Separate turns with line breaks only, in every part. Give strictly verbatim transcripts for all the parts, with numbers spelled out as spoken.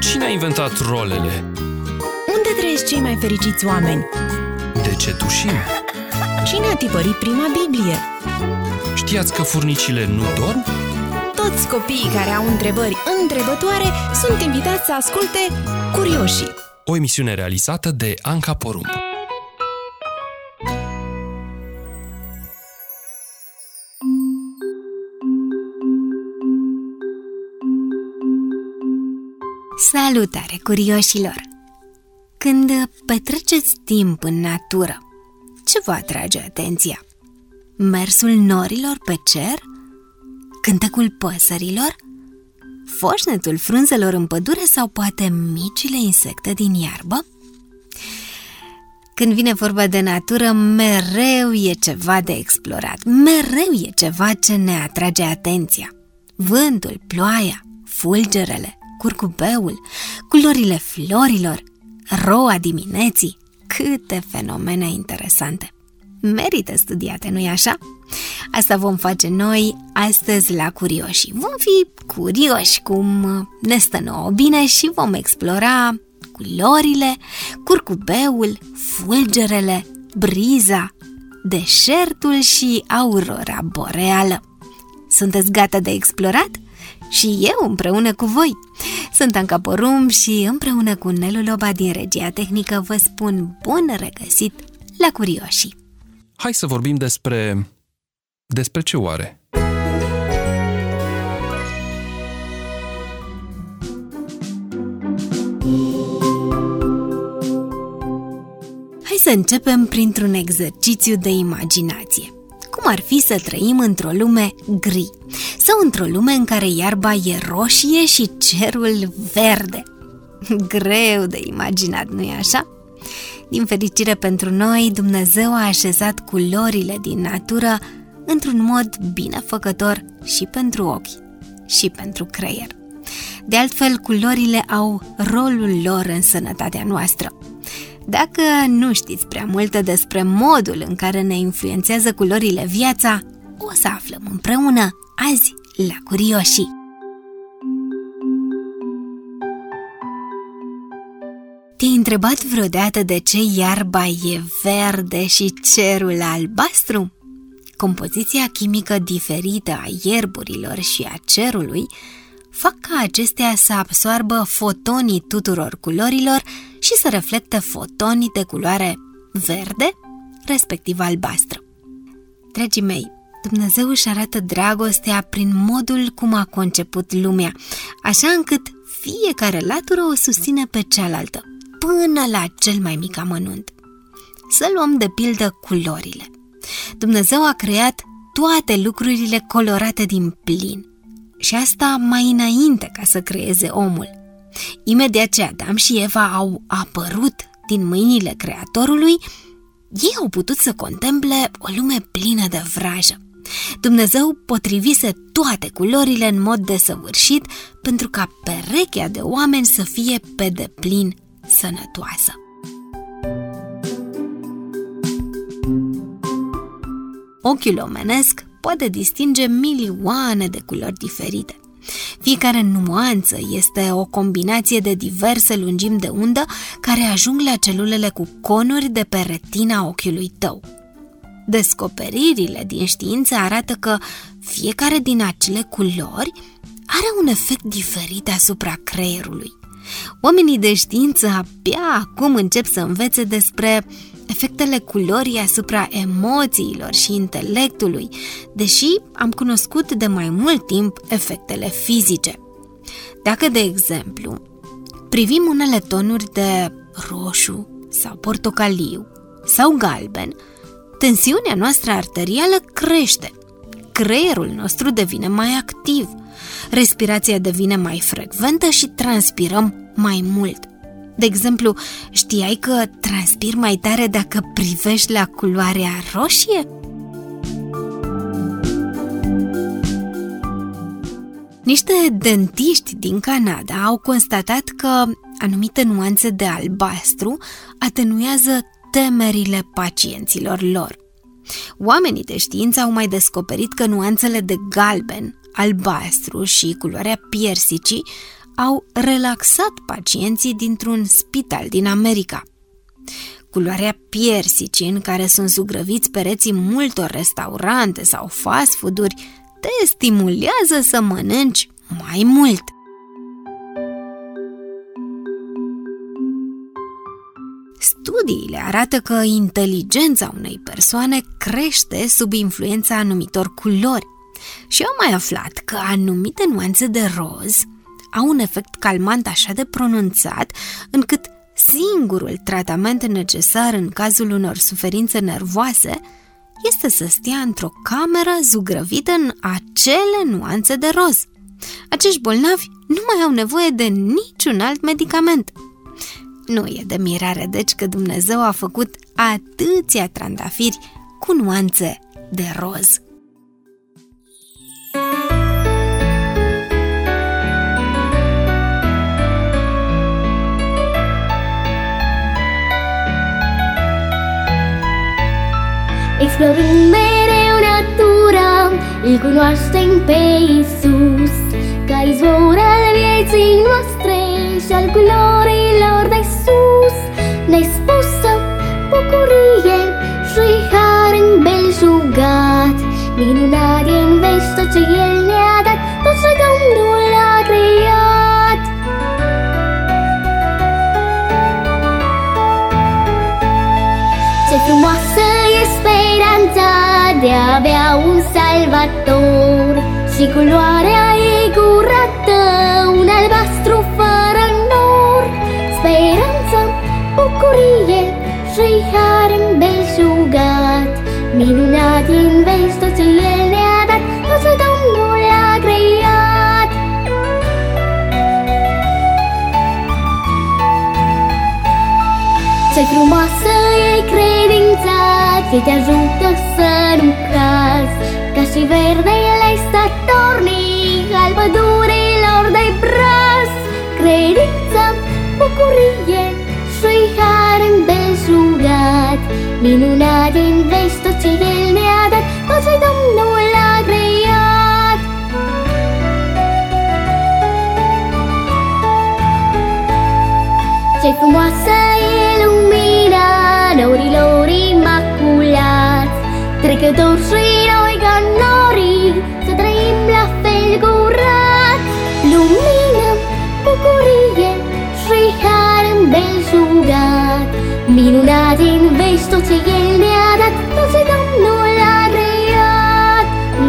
Cine a inventat rolele?
Unde trăiesc cei mai fericiți oameni?
De ce tușim?
Cine a tipărit prima Biblie?
Știați că furnicile nu dorm?
Toți copiii care au întrebări întrebătoare sunt invitați să asculte Curioșii,
o emisiune realizată de Anca Porumb.
Salutare, curioșilor! Când petreceți timp în natură, ce vă atrage atenția? Mersul norilor pe cer? Cântecul păsărilor? Foșnetul frunzelor în pădure sau poate micile insecte din iarbă? Când vine vorba de natură, mereu e ceva de explorat, mereu e ceva ce ne atrage atenția. Vântul, ploaia, fulgerele, curcubeul, culorile florilor, roa dimineții, câte fenomene interesante! Merită studiate, nu-i așa? Asta vom face noi astăzi la Curioșii. Vom fi curioși cum ne stă nouă bine și vom explora culorile, curcubeul, fulgerele, briza, deșertul și aurora boreală. Sunteți gata de explorat? Și eu împreună cu voi. Sunt Anca Porumb și împreună cu Nelu Loba din regia tehnică vă spun bun regăsit la Curioșii.
Hai să vorbim despre... despre ce oare?
Hai să începem printr-un exercițiu de imaginație. Cum ar fi să trăim într-o lume gri sau într-o lume în care iarba e roșie și cerul verde? Greu de imaginat, nu-i așa? Din fericire pentru noi, Dumnezeu a așezat culorile din natură într-un mod binefăcător și pentru ochi și pentru creier. De altfel, culorile au rolul lor în sănătatea noastră. Dacă nu știți prea multe despre modul în care ne influențează culorile viața, o să aflăm împreună azi la Curioșii. Te-ai întrebat vreodată de ce iarba e verde și cerul albastru? Compoziția chimică diferită a ierburilor și a cerului fac ca acestea să absoarbă fotonii tuturor culorilor și să reflecte fotonii de culoare verde, respectiv albastră. Dragii mei, Dumnezeu își arată dragostea prin modul cum a conceput lumea, așa încât fiecare latură o susține pe cealaltă, până la cel mai mic amănunt. Să luăm de pildă culorile. Dumnezeu a creat toate lucrurile colorate din plin. Și asta mai înainte ca să creeze omul. Imediat ce Adam și Eva au apărut din mâinile Creatorului, ei au putut să contemple o lume plină de vrajă. Dumnezeu potrivise toate culorile în mod desăvârșit pentru ca perechea de oameni să fie pe deplin sănătoasă. Ochiul omenesc poate distinge milioane de culori diferite. Fiecare nuanță este o combinație de diverse lungimi de undă care ajung la celulele cu conuri de pe retina ochiului tău. Descoperirile din știință arată că fiecare din acele culori are un efect diferit asupra creierului. Oamenii de știință abia acum încep să învețe despre efectele culorii asupra emoțiilor și intelectului, deși am cunoscut de mai mult timp efectele fizice. Dacă, de exemplu, privim unele tonuri de roșu sau portocaliu sau galben, tensiunea noastră arterială crește, creierul nostru devine mai activ, respirația devine mai frecventă și transpirăm mai mult. De exemplu, știai că transpiri mai tare dacă privești la culoarea roșie? Niște dentiști din Canada au constatat că anumite nuanțe de albastru atenuează temerile pacienților lor. Oamenii de știință au mai descoperit că nuanțele de galben, albastru și culoarea piersicii au relaxat pacienții dintr-un spital din America. Culoarea piersicii în care sunt zugrăviți pereții multor restaurante sau fast food-uri te stimulează să mănânci mai mult. Studiile arată că inteligența unei persoane crește sub influența anumitor culori și au mai aflat că anumite nuanțe de roz au un efect calmant așa de pronunțat încât singurul tratament necesar în cazul unor suferințe nervoase este să stea într-o cameră zugrăvită în acele nuanțe de roz. Acești bolnavi nu mai au nevoie de niciun alt medicament. Nu e de mirare, deci, că Dumnezeu a făcut atâția trandafiri cu nuanțe de roz.
Explorând mereu natura, îl cunoaștem pe Iisus, ca izvor al vieții noastre și al culorilor de sus. Nespusă bucurie și har îmbelșugat, minunat e în veci tot ce El ne-a dat, tot ce Domnul a creat. Ce frumoasă e speranța de a avea un salvator, și culoarea ei curată, un albastru fără nor. Speranță, bucurie și har îmbelșugat, minunat e în veci tot ce El ne-a dat, tot ce Domnul a creat. Ce frumoasă e credința ce te ajută să nu cazi, ca și verdele statornic al pădurilor de braz. Credință, bucurie și har îmbelșugat, minunat e în veci tot ce El ne-a dat, tot ce Domnul a creat. Ce frumoasă e lumina norilor imaculați, trecători și noi ca norii, să trăim la fel curat. Lumină, bucurie și har îmbelșugat, minunat e în veci tot ce El ne-a dat, tot ce Domnul a creat.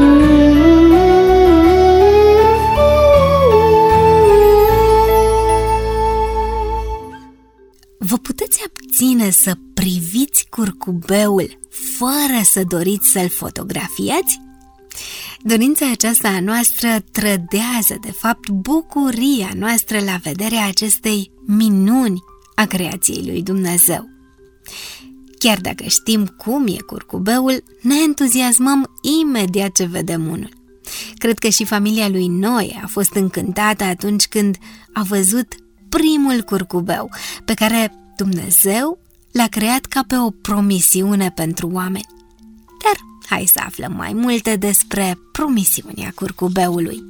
Vă puteți abține să priviți curcubeul fără să doriți să-l fotografiați? Dorința aceasta a noastră trădează, de fapt, bucuria noastră la vederea acestei minuni a creației lui Dumnezeu. Chiar dacă știm cum e curcubeul, ne entuziasmăm imediat ce vedem unul. Cred că și familia lui Noe a fost încântată atunci când a văzut primul curcubeu, pe care Dumnezeu l-a creat ca pe o promisiune pentru oameni. Dar hai să aflăm mai multe despre promisiunea curcubeului.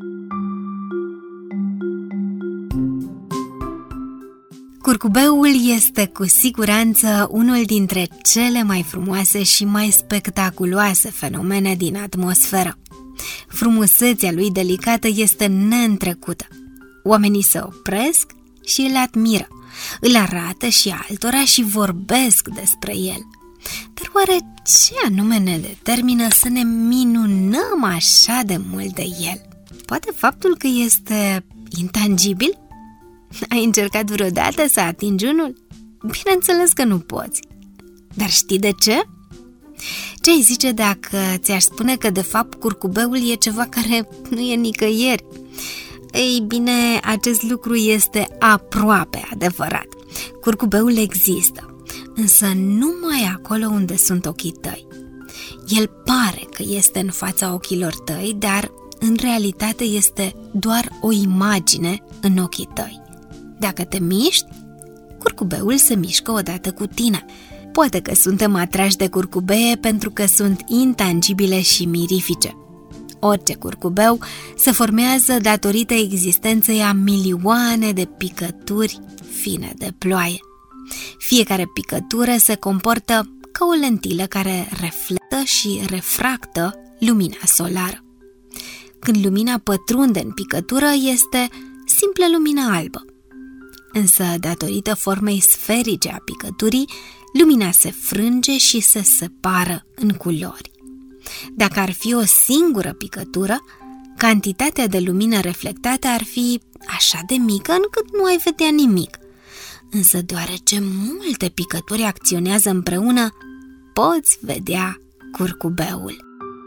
Curcubeul este cu siguranță unul dintre cele mai frumoase și mai spectaculoase fenomene din atmosferă. Frumusețea lui delicată este neîntrecută. Oamenii se opresc și îl admiră, îl arată și altora și vorbesc despre el. Dar oare ce anume ne determină să ne minunăm așa de mult de el? Poate faptul că este intangibil? Ai încercat vreodată să atingi unul? Bineînțeles că nu poți. Dar știi de ce? Ce ai zice dacă ți-aș spune că de fapt curcubeul e ceva care nu e nicăieri? Ei bine, acest lucru este aproape adevărat. Curcubeul există, însă numai acolo unde sunt ochii tăi. El pare că este în fața ochilor tăi, dar în realitate este doar o imagine în ochii tăi. Dacă te miști, curcubeul se mișcă odată cu tine. Poate că suntem atrași de curcubee pentru că sunt intangibile și mirifice. Orice curcubeu se formează datorită existenței a milioane de picături fine de ploaie. Fiecare picătură se comportă ca o lentilă care reflectă și refractă lumina solară. Când lumina pătrunde în picătură, este simplă lumină albă. Însă, datorită formei sferice a picăturii, lumina se frânge și se separă în culori. Dacă ar fi o singură picătură, cantitatea de lumină reflectată ar fi așa de mică încât nu ai vedea nimic. Însă, deoarece multe picături acționează împreună, poți vedea curcubeul.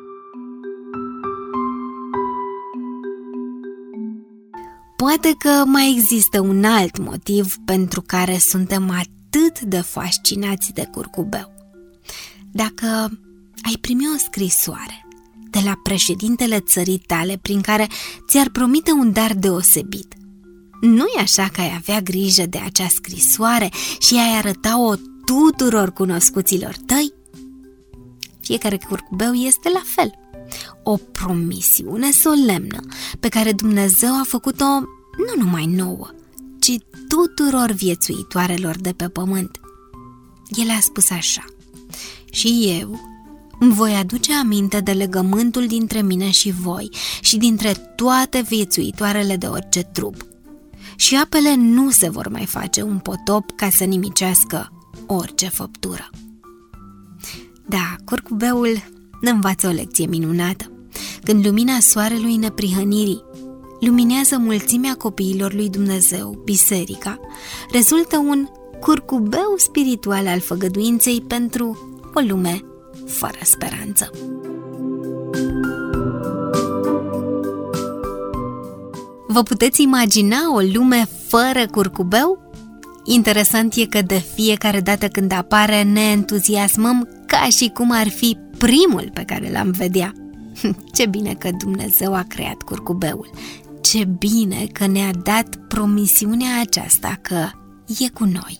Poate că mai există un alt motiv pentru care suntem atât de fascinați de curcubeu. Dacă ai primi o scrisoare de la președintele țării tale prin care ți-ar promite un dar deosebit, nu-i așa că ai avea grijă de acea scrisoare și ai arăta-o tuturor cunoscuților tăi? Fiecare curcubeu este la fel. O promisiune solemnă pe care Dumnezeu a făcut-o nu numai nouă, ci tuturor viețuitoarelor de pe pământ. El a spus așa: și eu îmi voi aduce aminte de legământul dintre mine și voi și dintre toate viețuitoarele de orice trup. Și apele nu se vor mai face un potop ca să nimicească orice făptură. Da, curcubeul ne învață o lecție minunată. Când lumina soarelui neprihănirii luminează mulțimea copiilor lui Dumnezeu, biserica, rezultă un curcubeu spiritual al făgăduinței pentru o lume fără speranță. Vă puteți imagina o lume fără curcubeu? Interesant e că de fiecare dată când apare ne entuziasmăm ca și cum ar fi primul pe care l-am vedea. Ce bine că Dumnezeu a creat curcubeul! Ce bine că ne-a dat promisiunea aceasta că e cu noi!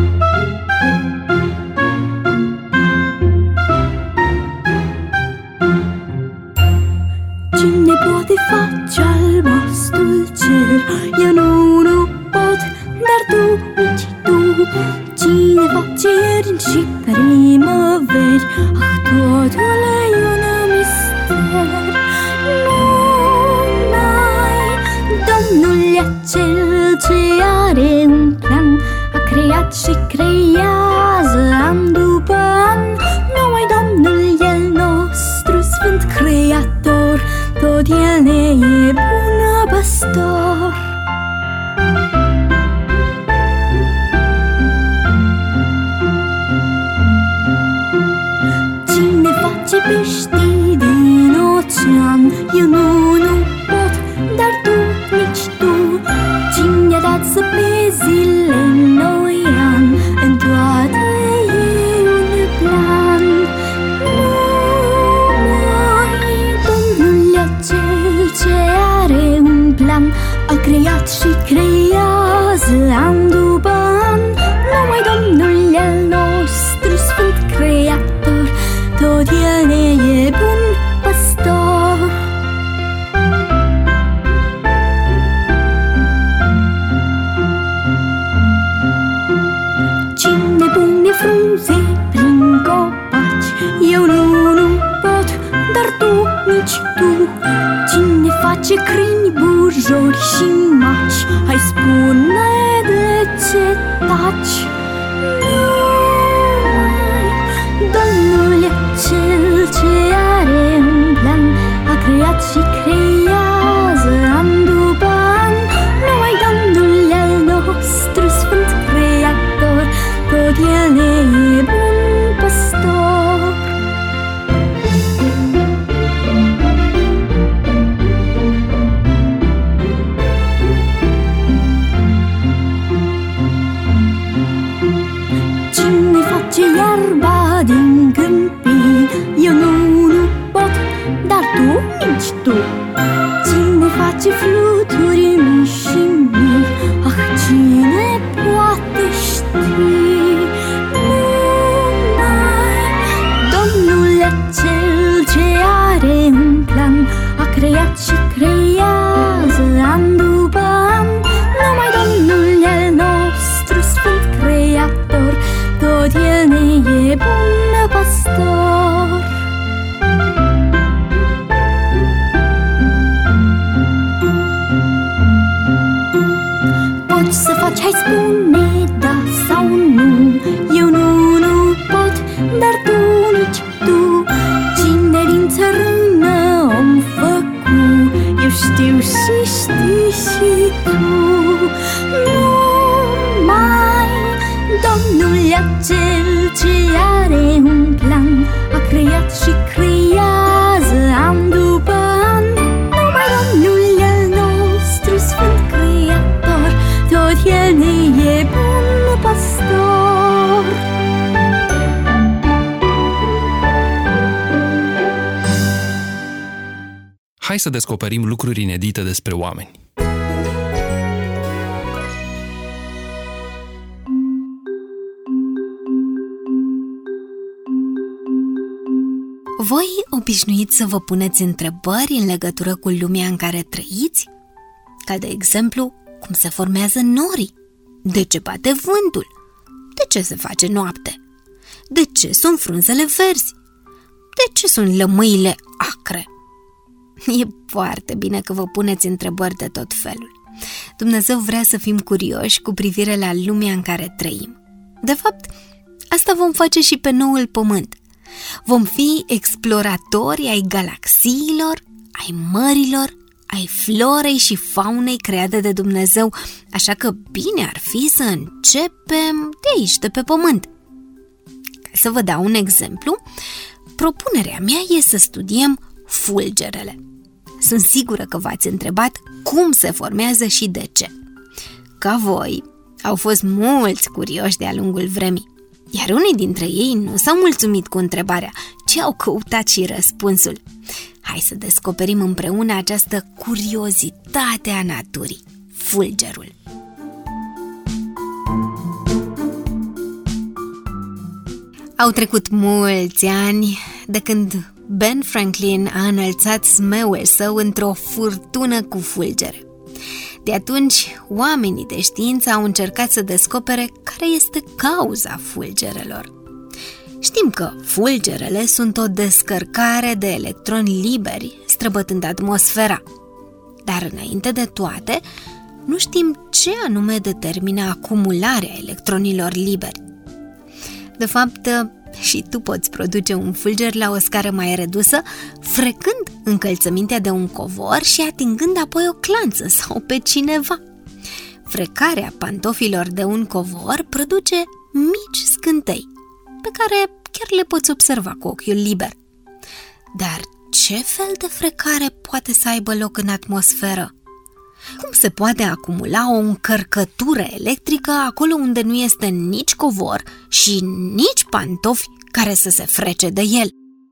Cine poate face albastrul cer? Eu nu, nu pot, dar tu, nici tu. Cine face ieri și primăveri? Ah, totul e un mister. Numai Domnul e cel ce are un plan, a creat și creează an după an. Numai Domnul e nostru sfânt creator, tot El ne e bun păstor. Cine face pești din ocean? Eu nu, nu pot, dar tu, nici tu. Cine a dat să pezi în noi an? În toate e un plan. Ce are un plan, a creat și creează an după an. Numai Domnul e al nostru sfânt creator, tot El ne e bun păstor. Cine pune frunze prin copaci? Eu nu, nu pot, dar tu, nici tu. Cine face câini, bujori și maci? Hai, spune de ce taci? Numai Domnul e cel ce are un plan, a creat și creează an după an. Numai Domnul e al nostru sfânt creator, tot El ne e bun păstor. Ce iarba din câmpii? Eu nu, nu pot, dar tu, nici tu. Cine face fluturi mici și mici? Ah, cine poate ști? Numai Domnul e cel ce are un plan, a să faci? Hai spune da sau nu. Eu nu, nu pot, dar tu nici tu. Cine din țărână om făcu? Eu știu și știi și tu. Numai Domnul acel ce are un plan a creat și creează an după an. Numai Domnul al nostru sfânt creator, tot El ne e bun pastor.
Hai să descoperim lucruri inedite despre oameni.
Voi obișnuiți să vă puneți întrebări în legătură cu lumea în care trăiți? Ca de exemplu, cum se formează norii? De ce bate vântul? De ce se face noapte? De ce sunt frunzele verzi? De ce sunt lămâile acre? E foarte bine că vă puneți întrebări de tot felul. Dumnezeu vrea să fim curioși cu privire la lumea în care trăim. De fapt, asta vom face și pe noul pământ. Vom fi exploratori ai galaxiilor, ai mărilor, ai florei și faunei create de Dumnezeu, așa că bine ar fi să începem de aici, de pe pământ. Ca să vă dau un exemplu, propunerea mea e să studiem fulgerele. Sunt sigură că v-ați întrebat cum se formează și de ce. Ca voi, au fost mulți curioși de-a lungul vremii, iar unii dintre ei nu s-au mulțumit cu întrebarea, ci au căutat și răspunsul. Hai să descoperim împreună această curiozitate a naturii, fulgerul. Au trecut mulți ani de când Ben Franklin a înălțat zmeul său într-o furtună cu fulgere. De atunci, oamenii de știință au încercat să descopere care este cauza fulgerelor. Știm că fulgerele sunt o descărcare de electroni liberi străbătând atmosfera. Dar înainte de toate, nu știm ce anume determină acumularea electronilor liberi. De fapt, și tu poți produce un fulger la o scară mai redusă, frecând încălțămintea de un covor și atingând apoi o clanță sau pe cineva. Frecarea pantofilor de un covor produce mici scântei, pe care chiar le poți observa cu ochiul liber. Dar ce fel de frecare poate să aibă loc în atmosferă? Cum se poate acumula o încărcătură electrică acolo unde nu este nici covor și nici pantofi care să se frece de el?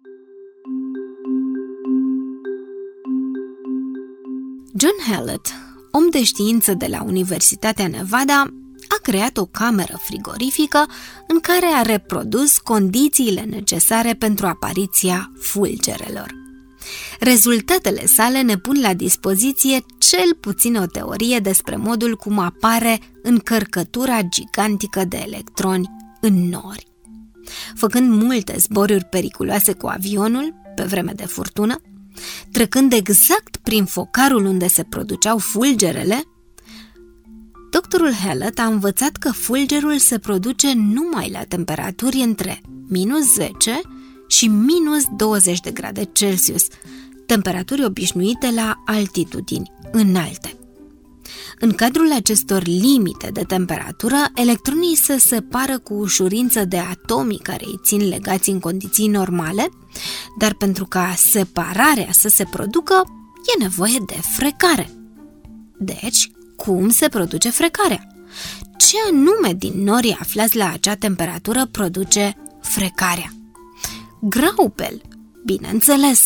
John Hallett, om de știință de la Universitatea Nevada, a creat o cameră frigorifică în care a reprodus condițiile necesare pentru apariția fulgerelor. Rezultatele sale ne pun la dispoziție cel puțin o teorie despre modul cum apare încărcătura gigantică de electroni în nori. Făcând multe zboruri periculoase cu avionul pe vreme de furtună, trecând exact prin focarul unde se produceau fulgerele, doctorul Hallett a învățat că fulgerul se produce numai la temperaturi între minus zece și minus douăzeci de grade Celsius, temperaturi obișnuite la altitudini înalte. În cadrul acestor limite de temperatură, electronii se separă cu ușurință de atomii care îi țin legați în condiții normale, dar pentru ca separarea să se producă, e nevoie de frecare. Deci, cum se produce frecarea? Ce anume din norii aflați la acea temperatură produce frecarea? Graupel, bineînțeles!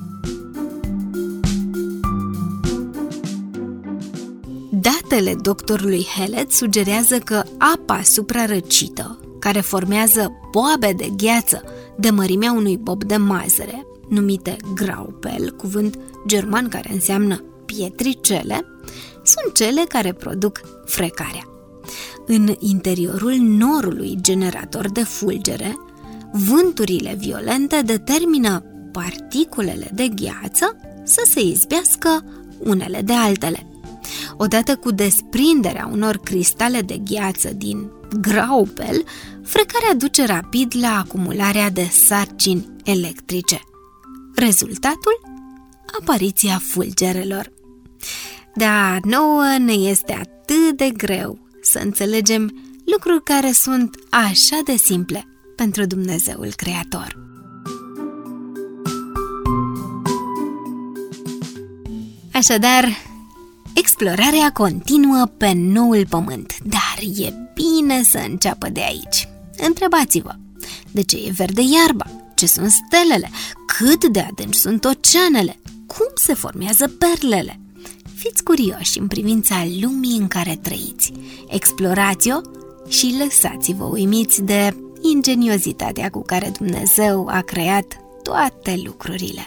Datele doctorului Hallett sugerează că apa suprarăcită, care formează boabe de gheață de mărimea unui bob de mazăre, numite Graupel, cuvânt german care înseamnă pietricele, sunt cele care produc frecarea. În interiorul norului generator de fulgere, vânturile violente determină particulele de gheață să se izbească unele de altele. Odată cu desprinderea unor cristale de gheață din graupel, frecarea duce rapid la acumularea de sarcini electrice. Rezultatul? Apariția fulgerelor. Dar nouă ne este atât de greu să înțelegem lucruri care sunt așa de simple pentru Dumnezeul Creator. Așadar, explorarea continuă pe noul pământ, dar e bine să înceapă de aici. Întrebați-vă, de ce e verde iarba? Ce sunt stelele? Cât de adânci sunt oceanele? Cum se formează perlele? Fiți curioși în privința lumii în care trăiți. Explorați-o și lăsați-vă uimiți de ingeniozitatea cu care Dumnezeu a creat toate lucrurile.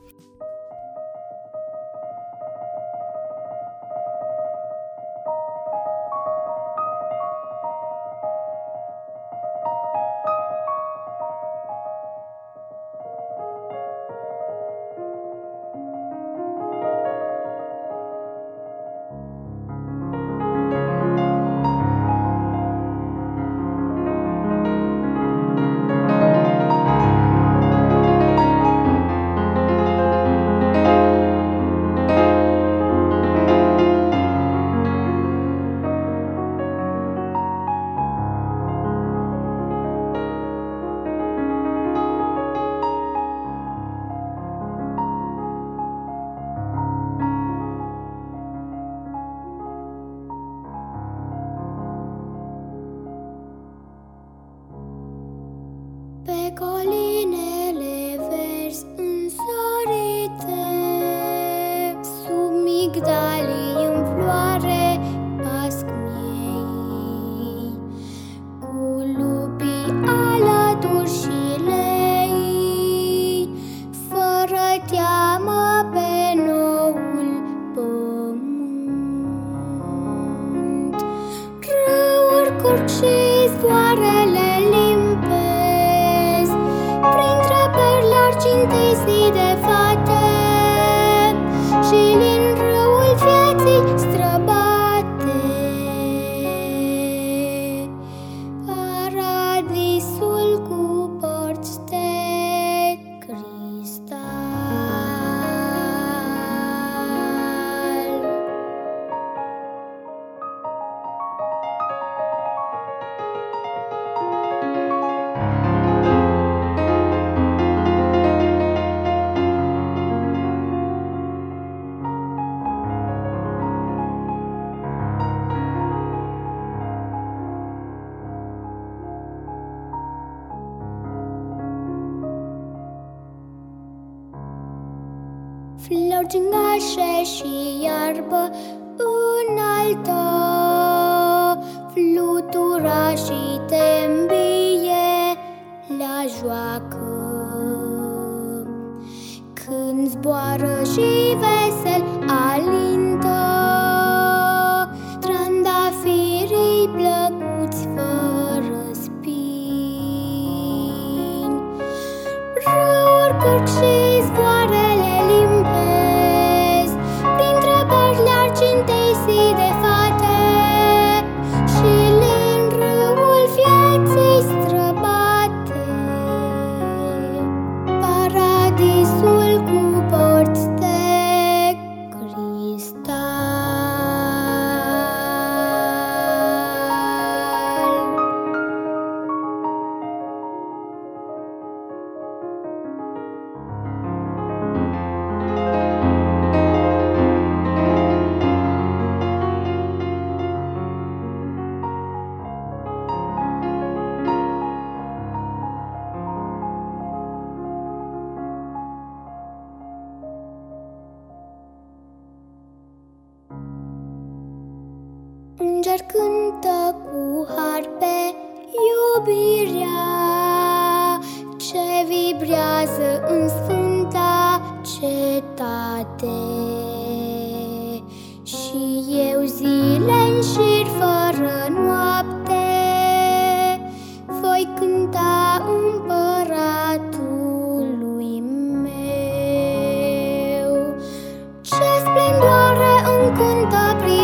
Pe colinele verzi însorite, sub migdalii în floare pasc miei, cu lupii alături și lei, fără teamă pe noul pământ. Râuri curg și izvoarele limpezi, printre perle argintei de fate, și din râul vieții străbate paradisul cu porți de cristal. Flori gingașe și iarbă înaltă, fluturașii te îmbie la joacă. Când zboară și vesel alintă, trandafirii plăcuți fără spini. Râuri curg și izvoarele limpezi, printre perle argintei de fate, și din râul vieții străbate paradisul cu porți de cristal. Înger cântă cu harpe iubirea ce vibrează în sfânta cetate, și eu zile în șir fără noapte voi cânta împăratului meu. Ce splendoare încântă prin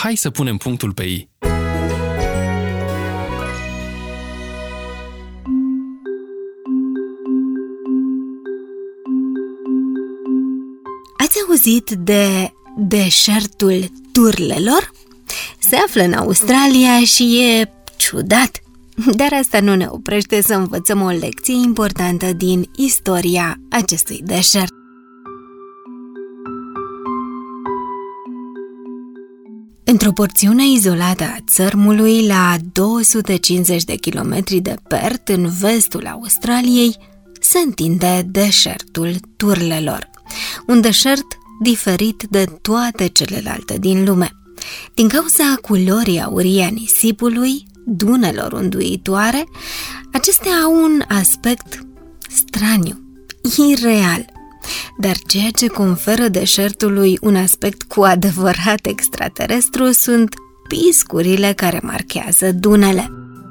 hai să punem punctul pe i.
Ați auzit de deșertul Turlelor? Se află în Australia și e ciudat, dar asta nu ne oprește să învățăm o lecție importantă din istoria acestui deșert. Într-o porțiune izolată a țărmului, la două sute cincizeci de kilometri de Perth, în vestul Australiei, se întinde deșertul Turlelor, un deșert diferit de toate celelalte din lume. Din cauza culorii aurii a nisipului, dunelor unduitoare, acestea au un aspect straniu, ireal. Dar ceea ce conferă deșertului un aspect cu adevărat extraterestru sunt piscurile care marchează dunele.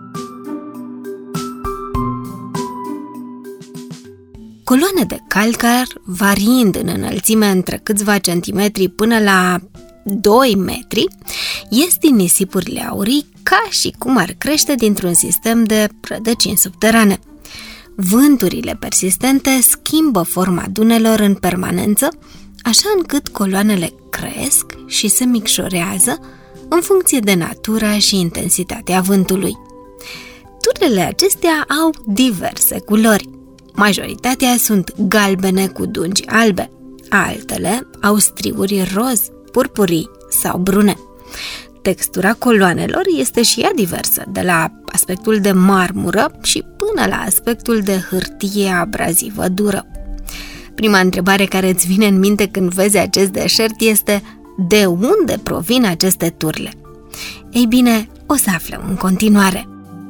Coloane de calcar, variind în înălțime între câțiva centimetri până la doi metri, ies din nisipurile aurii ca și cum ar crește dintr-un sistem de rădăcini subterane. Vânturile persistente schimbă forma dunelor în permanență, așa încât coloanele cresc și se micșorează în funcție de natura și intensitatea vântului. Turlele acestea au diverse culori. Majoritatea sunt galbene cu dungi albe, altele au striuri roz, purpurii sau brune. Textura coloanelor este și ea diversă, de la aspectul de marmură și până la aspectul de hârtie abrazivă dură. Prima întrebare care îți vine în minte când vezi acest deșert este: de unde provin aceste turle? Ei bine, o să aflăm în continuare.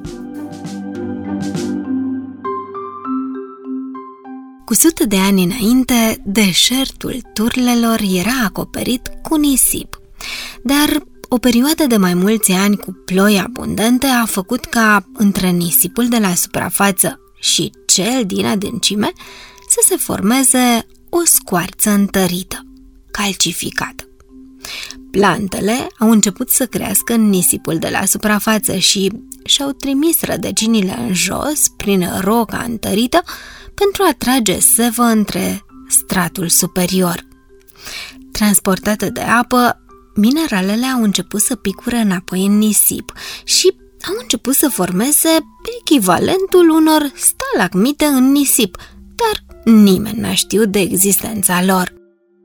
Cu sute de ani înainte, deșertul Turlelor era acoperit cu nisip, dar o perioadă de mai mulți ani cu ploi abundente a făcut ca între nisipul de la suprafață și cel din adâncime să se formeze o scoarță întărită, calcificată. Plantele au început să crească în nisipul de la suprafață și și-au trimis rădăcinile în jos prin roca întărită pentru a trage sevă între stratul superior. Transportate de apă, mineralele au început să picure înapoi în nisip și au început să formeze echivalentul unor stalagmite în nisip, dar nimeni n-a știut de existența lor.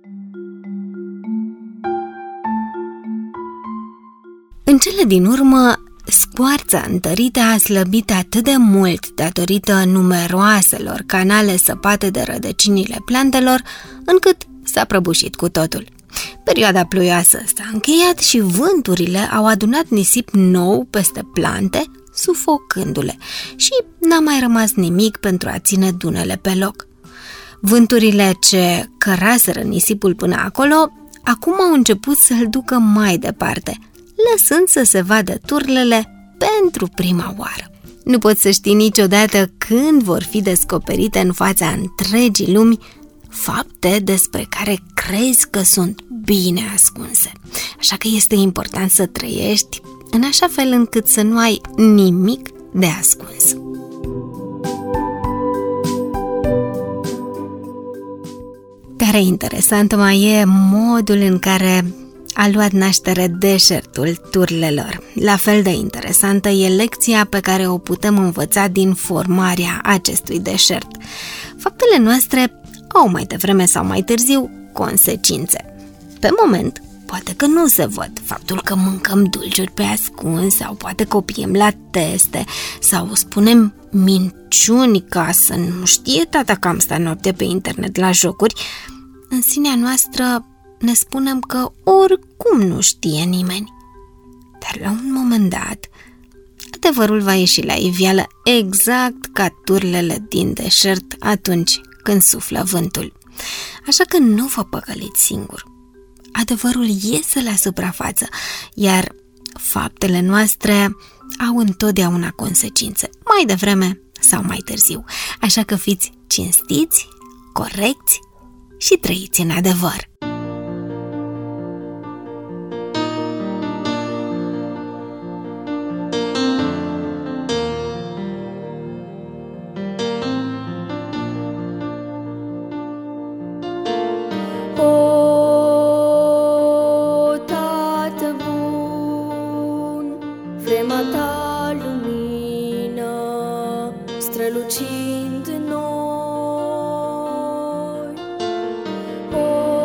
În cele din urmă, scoarța întărită a slăbit atât de mult datorită numeroaselor canale săpate de rădăcinile plantelor, încât s-a prăbușit cu totul. Perioada ploioasă s-a încheiat și vânturile au adunat nisip nou peste plante, sufocându-le, și n-a mai rămas nimic pentru a ține dunele pe loc. Vânturile ce căraseră nisipul până acolo, acum au început să-l ducă mai departe, lăsând să se vadă turlele pentru prima oară. Nu poți să știi niciodată când vor fi descoperite în fața întregii lumi fapte despre care crezi că sunt bine ascunse. Așa că este important să trăiești în așa fel încât să nu ai nimic de ascuns. Tare interesant mai e modul în care a luat naștere deșertul Turlelor. La fel de interesantă e lecția pe care o putem învăța din formarea acestui deșert. Faptele noastre au mai devreme sau mai târziu consecințe. Pe moment, poate că nu se văd. Faptul că mâncăm dulciuri pe ascuns sau poate copiem la teste sau spunem minciuni ca să nu știe tata că am stat noapte pe internet la jocuri, în sinea noastră ne spunem că oricum nu știe nimeni. Dar la un moment dat, adevărul va ieși la iveală exact ca turlele din deșert atunci când suflă vântul. Așa că nu vă păcăliți singur. Adevărul iese la suprafață, iar faptele noastre au întotdeauna consecințe, mai devreme sau mai târziu. Așa că fiți cinstiți, corecți și trăiți în adevăr.
vremea ta lumină, strălucind în noi. O,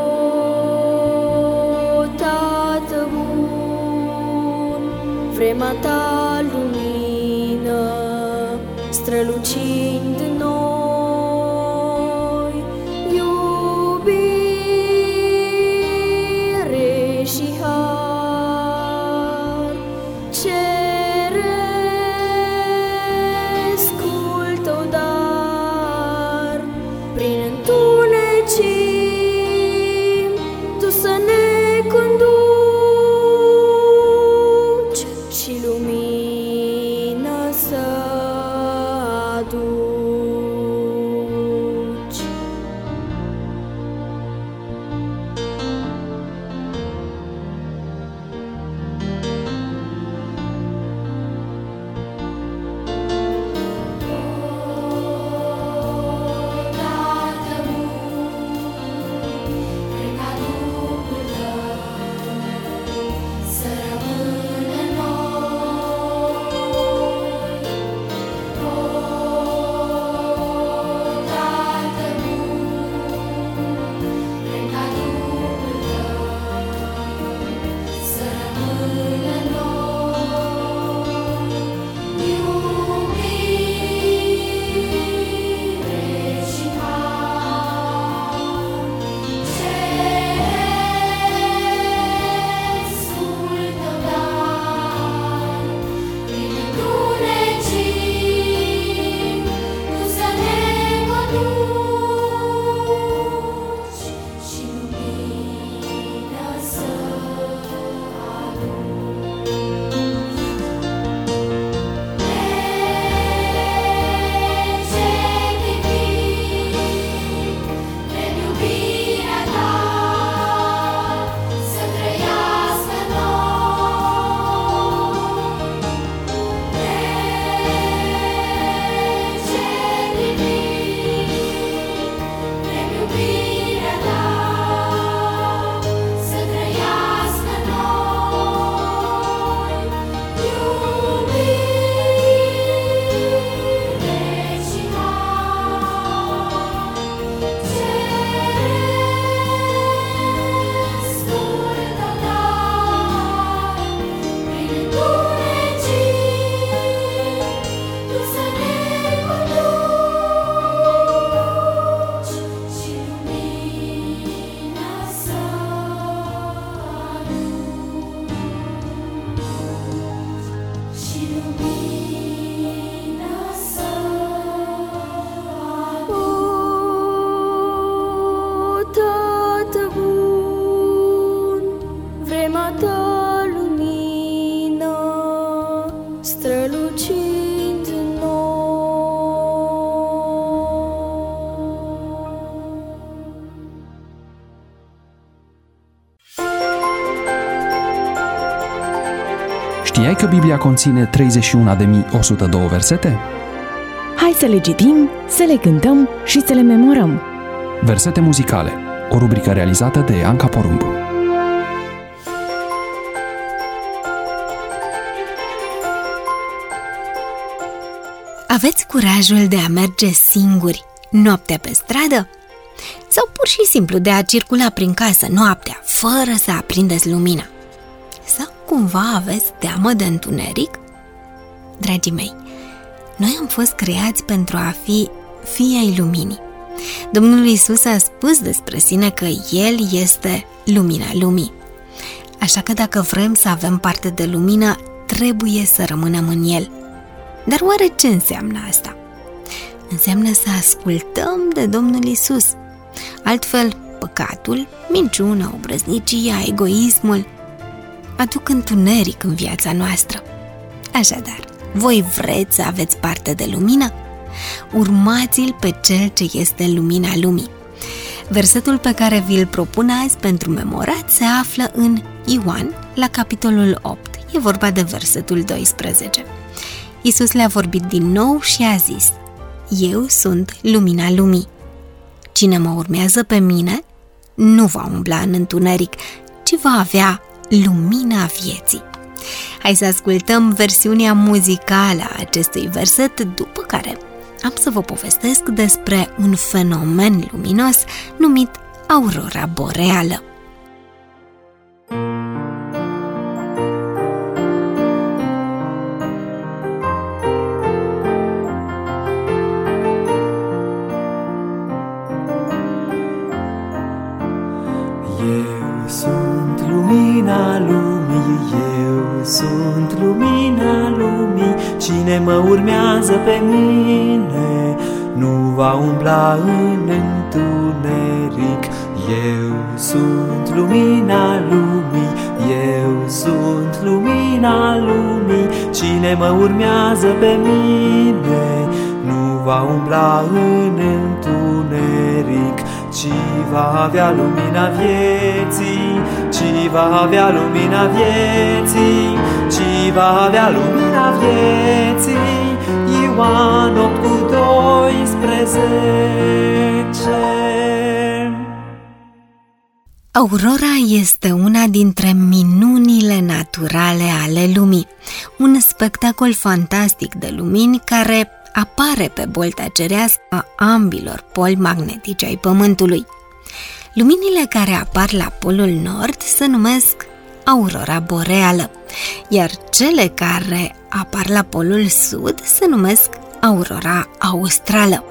Tată bun, vremea ta lumină, strălucind în noi. Iubire și har cerescul tău dar, prin întunecim tu să ne conduci și lumină să aduci. Strălucind în
Știai că Biblia conține treizeci și unu de mii o sută doi versete?
Hai să le citim, să le cântăm și să le memorăm.
Versete muzicale, o rubrică realizată de Anca Porumbu.
Aveți curajul de a merge singuri noaptea pe stradă? Sau pur și simplu de a circula prin casă noaptea, fără să aprindeți lumina? Sau cumva aveți teamă de întuneric? Dragii mei, noi am fost creați pentru a fi fii ai luminii. Domnul Iisus a spus despre sine că El este lumina lumii. Așa că dacă vrem să avem parte de lumină, trebuie să rămânem în El. Dar oare ce înseamnă asta? Înseamnă să ascultăm de Domnul Iisus. Altfel, păcatul, minciuna, obrăznicia, egoismul aduc întuneric în viața noastră. Așadar, voi vreți să aveți parte de lumină? Urmați-l pe Cel ce este lumina lumii. Versetul pe care vi-l propun azi pentru memorat se află în Ioan, la capitolul opt. E vorba de versetul doisprezece. Iisus le-a vorbit din nou și a zis: Eu sunt lumina lumii. Cine mă urmează pe mine nu va umbla în întuneric, ci va avea lumina vieții. Hai să ascultăm versiunea muzicală a acestui verset, după care am să vă povestesc despre un fenomen luminos numit aurora boreală.
Eu sunt lumina lumii, eu sunt lumina lumii. Cine mă urmează pe mine nu va umbla în întuneric. Eu sunt lumina lumii, eu sunt lumina lumii. Cine mă urmează pe mine nu va umbla în întuneric, ci va avea lumina vieții, ci va avea lumina vieții, ci va avea lumina vieții. Ioan opt cu doisprezece.
Aurora este una dintre minunile naturale ale lumii, un spectacol fantastic de lumini care apare pe bolta cerească a ambilor poli magnetici ai Pământului. Luminile care apar la polul nord se numesc aurora boreală, iar cele care apar la polul sud se numesc aurora australă.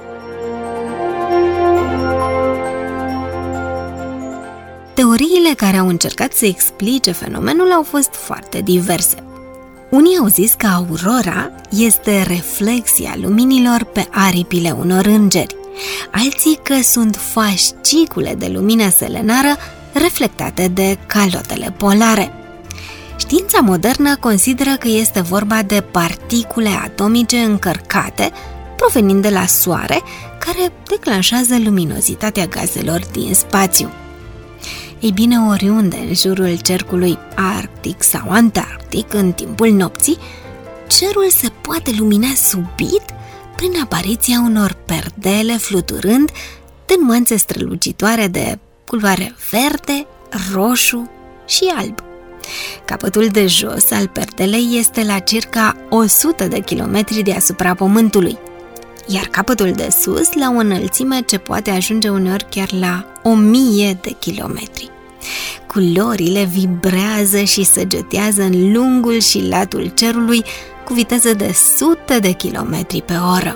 Teoriile care au încercat să explice fenomenul au fost foarte diverse. Unii au zis că aurora este reflexia luminilor pe aripile unor îngeri, alții că sunt fascicule de lumină selenară reflectate de calotele polare. Știința modernă consideră că este vorba de particule atomice încărcate provenind de la Soare, care declanșează luminozitatea gazelor din spațiu. Ei bine, oriunde în jurul cercului arctic sau antarctic, în timpul nopții, cerul se poate lumina subit prin apariția unor perdele fluturând de nuanțe strălucitoare de culoare verde, roșu și alb. Capătul de jos al perdelei este la circa o sută de kilometri deasupra Pământului, iar capătul de sus la o înălțime ce poate ajunge uneori chiar la o mie de kilometri. Culorile vibrează și săgetează în lungul și latul cerului cu viteză de sute de kilometri pe oră.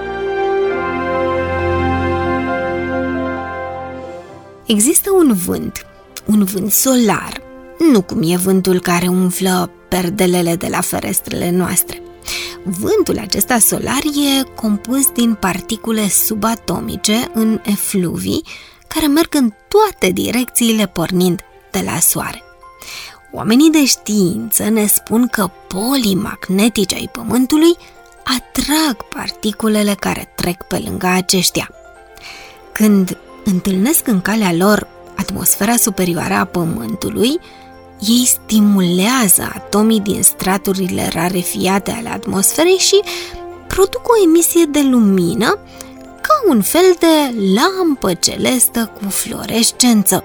Există un vânt, un vânt solar, nu cum e vântul care umflă perdelele de la ferestrele noastre. Vântul acesta solar e compus din particule subatomice în efluvii care merg în toate direcțiile pornind de la Soare. Oamenii de știință ne spun că polii magnetici ai Pământului atrag particulele care trec pe lângă aceștia. Când întâlnesc în calea lor atmosfera superioară a Pământului, ei stimulează atomii din straturile rarefiate ale atmosferei și produc o emisie de lumină ca un fel de lampă celestă cu fluorescență.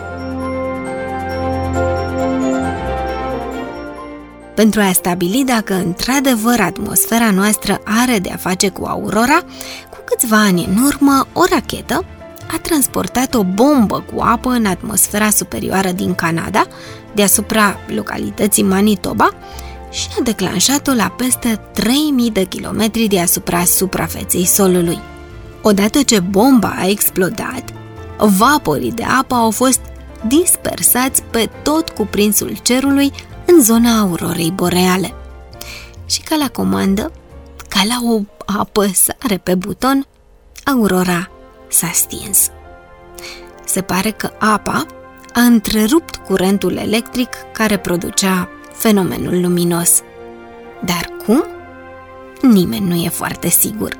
Pentru a stabili dacă într-adevăr atmosfera noastră are de-a face cu aurora, cu câțiva ani în urmă, o rachetă a transportat o bombă cu apă în atmosfera superioară din Canada, deasupra localității Manitoba, și a declanșat-o la peste trei mii de kilometri deasupra suprafeței solului. Odată ce bomba a explodat, vaporii de apă au fost dispersați pe tot cuprinsul cerului în zona aurorei boreale. Și ca la comandă, ca la o apăsare pe buton, aurora s-a stins. Se pare că apa a întrerupt curentul electric care producea fenomenul luminos. Dar cum? Nimeni nu e foarte sigur.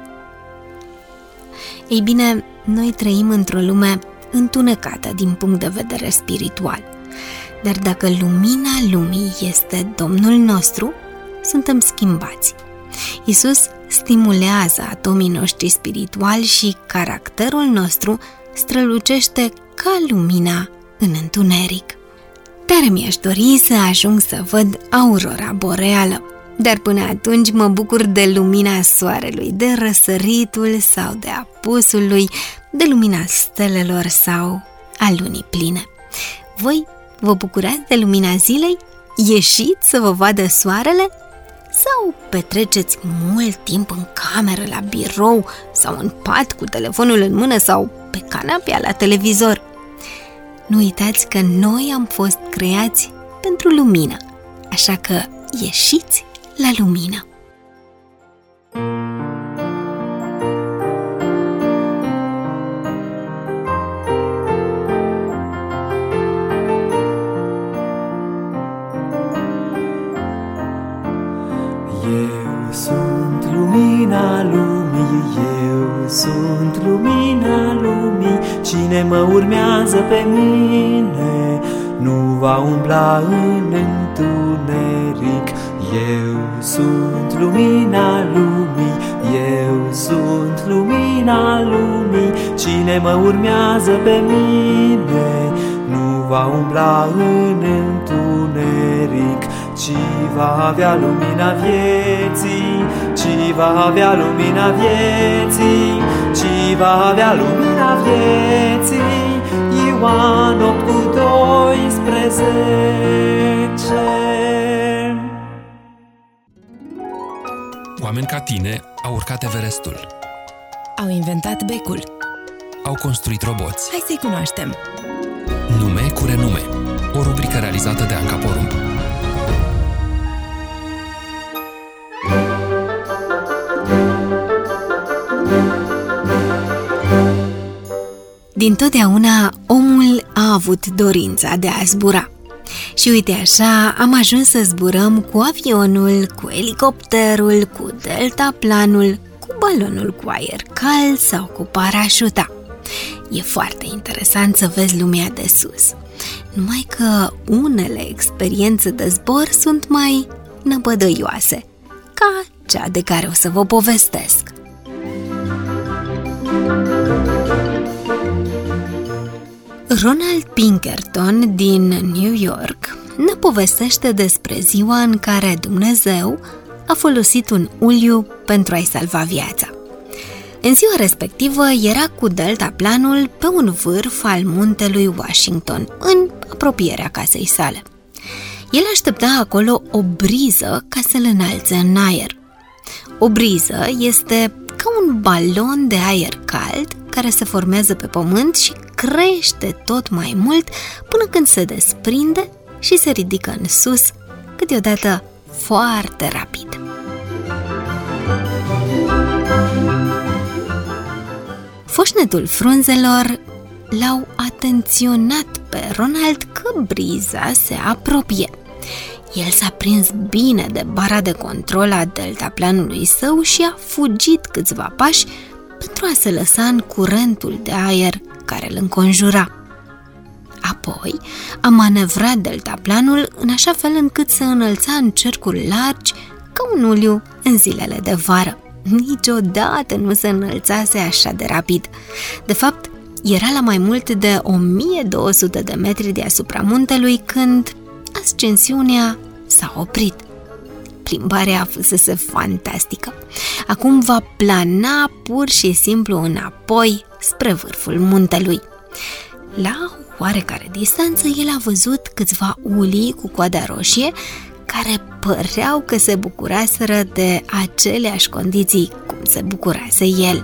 Ei bine, noi trăim într-o lume întunecată din punct de vedere spiritual. Dar dacă lumina lumii este Domnul nostru, suntem schimbați. Iisus stimulează atomii noștri spirituali și caracterul nostru strălucește ca lumina în întuneric. Tare mi-aș dori să ajung să văd aurora boreală, dar până atunci mă bucur de lumina soarelui, de răsăritul sau de apusul lui, de lumina stelelor sau a lunii pline. Voi vă bucurați de lumina zilei? Ieșiți să vă vadă soarele? Sau petreceți mult timp în cameră, la birou sau în pat cu telefonul în mână sau pe canapea la televizor? Nu uitați că noi am fost creați pentru lumină, așa că ieșiți la lumină!
Eu sunt lumina lumii, eu sunt lumina lumii. Cine mă urmează pe mine nu va umbla în întuneric. Eu sunt lumina lumii, eu sunt lumina lumii. Cine mă urmează pe mine nu va umbla în întuneric, ci va avea lumina vieții, ci va avea lumina vieții, ci va avea lumina vieții. Ioan opt cu doisprezece.
Oameni ca tine au urcat Everestul.
Au inventat becul.
Au construit roboți.
Hai să-i cunoaștem.
Nume cu renume. O rubrică realizată de Anca Porumb.
Dintotdeauna omul a avut dorința de a zbura. Și uite așa, am ajuns să zburăm cu avionul, cu elicopterul, cu deltaplanul, cu balonul cu aer cald sau cu parașuta. E foarte interesant să vezi lumea de sus. Numai că unele experiențe de zbor sunt mai năbădăioase, ca cea de care o să vă povestesc. Ronald Pinkerton din New York ne povestește despre ziua în care Dumnezeu a folosit un uliu pentru a-i salva viața. În ziua respectivă era cu deltaplanul pe un vârf al muntelui Washington, în apropierea casei sale. El aștepta acolo o briză ca să-l înalțe în aer. O briză este ca un balon de aer cald care se formează pe pământ și crește tot mai mult până când se desprinde și se ridică în sus, câteodată foarte rapid. Foșnetul frunzelor l-au atenționat pe Ronald că briza se apropie. El s-a prins bine de bara de control a deltaplanului său și a fugit câțiva pași pentru a se lăsa în curentul de aer care îl înconjura. Apoi a manevrat deltaplanul în așa fel încât să înălța în cercuri largi ca un uliu în zilele de vară. Niciodată nu se înălțase așa de rapid. De fapt, era la mai mult de o mie două sute de metri deasupra muntelui când ascensiunea s-a oprit. Plimbarea fusese fantastică. Acum va plana pur și simplu înapoi spre vârful muntelui. La oarecare distanță, el a văzut câțiva ulii cu coada roșie care păreau că se bucuraseră de aceleași condiții cum se bucurase el.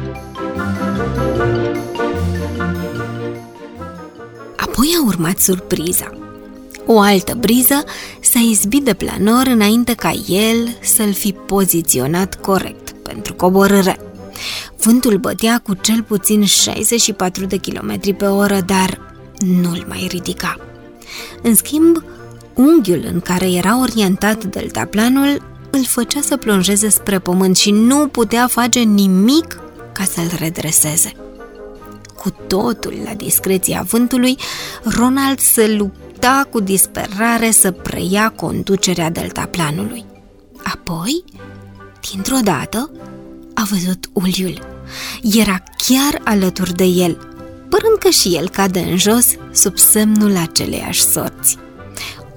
Apoi a urmat surpriza. O altă briză s-a izbit de planor înainte ca el să-l fi poziționat corect pentru coborâre. Vântul bătea cu cel puțin șaizeci și patru de kilometri pe oră, dar nu-l mai ridica. În schimb, unghiul în care era orientat deltaplanul îl făcea să plonjeze spre pământ și nu putea face nimic ca să-l redreseze. Cu totul la discreția vântului, Ronald se lupta cu disperare să preia conducerea deltaplanului. Apoi, dintr-o dată, a văzut uliul. Era chiar alături de el, părând că și el cade în jos sub semnul aceleiași sorți.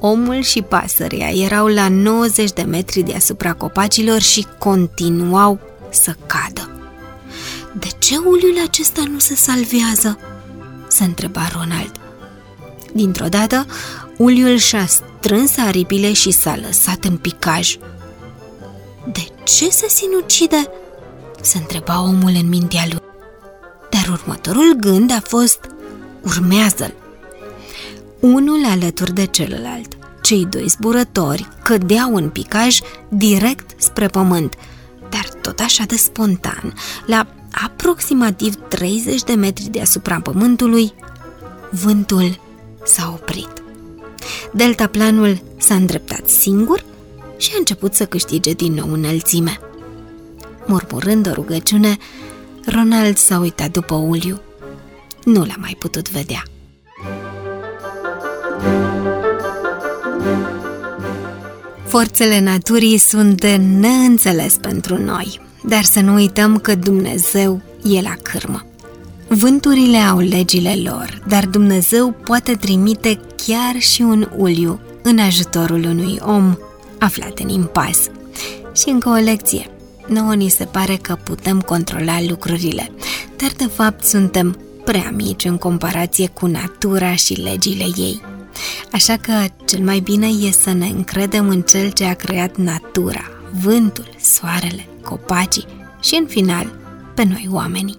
Omul și pasărea erau la nouăzeci de metri deasupra copacilor și continuau să cadă. De ce uliul acesta nu se salvează? Se întreba Ronald. Dintr-o dată, uliul și-a strâns aripile și s-a lăsat în picaj. De ce se sinucide? Se întreba omul în mintea lui. Dar următorul gând a fost: urmează-l. Unul alături de celălalt, cei doi zburători cădeau în picaj direct spre pământ, dar tot așa de spontan, la aproximativ treizeci de metri deasupra pământului, vântul s-a oprit. Deltaplanul s-a îndreptat singur și a început să câștige din nou înălțime. Murmurând o rugăciune, Ronald s-a uitat după uliu. Nu l-a mai putut vedea. Forțele naturii sunt de neînțeles pentru noi, dar să nu uităm că Dumnezeu e la cârmă. Vânturile au legile lor, dar Dumnezeu poate trimite chiar și un uliu în ajutorul unui om aflat în impas. Și încă o lecție. Nouă ni se pare că putem controla lucrurile, dar de fapt suntem prea mici în comparație cu natura și legile ei. Așa că cel mai bine e să ne încredem în Cel ce a creat natura, vântul, soarele, copacii și, în final, pe noi oamenii.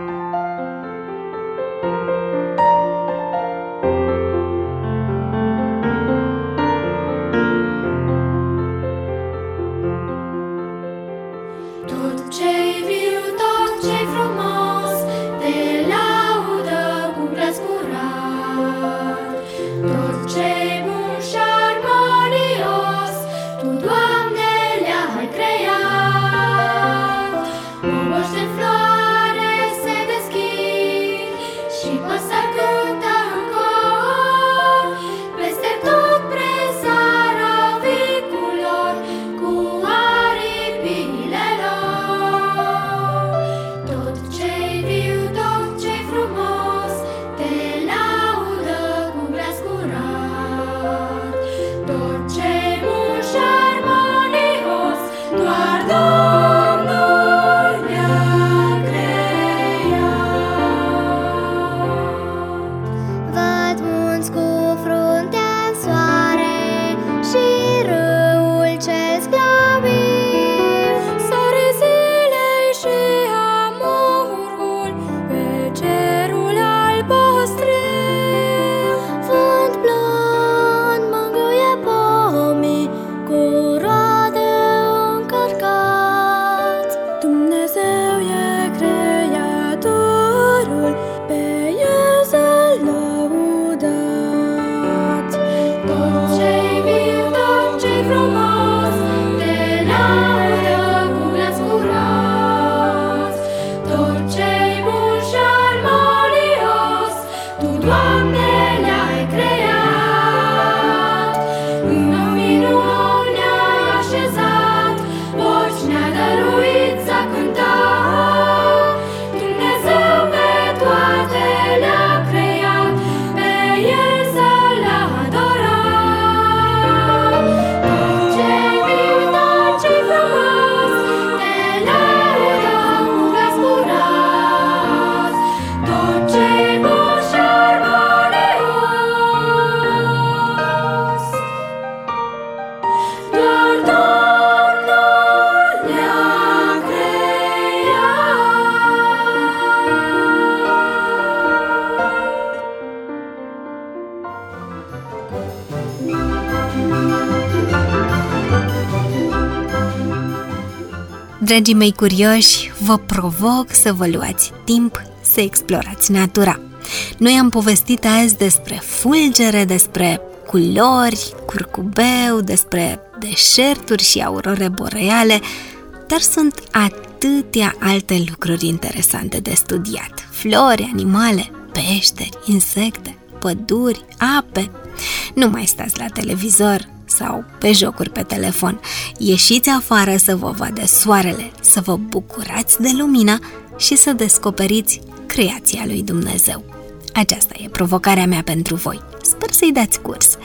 Dragii mei curioși, vă provoc să vă luați timp să explorați natura. Noi am povestit azi despre fulgere, despre culori, curcubeu, despre deșerturi și aurore boreale, dar sunt atâtea alte lucruri interesante de studiat. Flori, animale, peșteri, insecte, păduri, ape. Nu mai stați la televizor sau pe jocuri pe telefon. Ieșiți afară să vă vadă soarele, să vă bucurați de lumină și să descoperiți creația lui Dumnezeu. Aceasta e provocarea mea pentru voi. Sper să-i dați curs.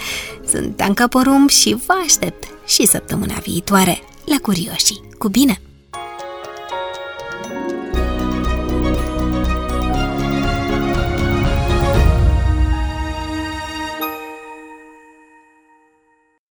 Sunt Anca Porumb și vă aștept și săptămâna viitoare la Curioșii cu bine!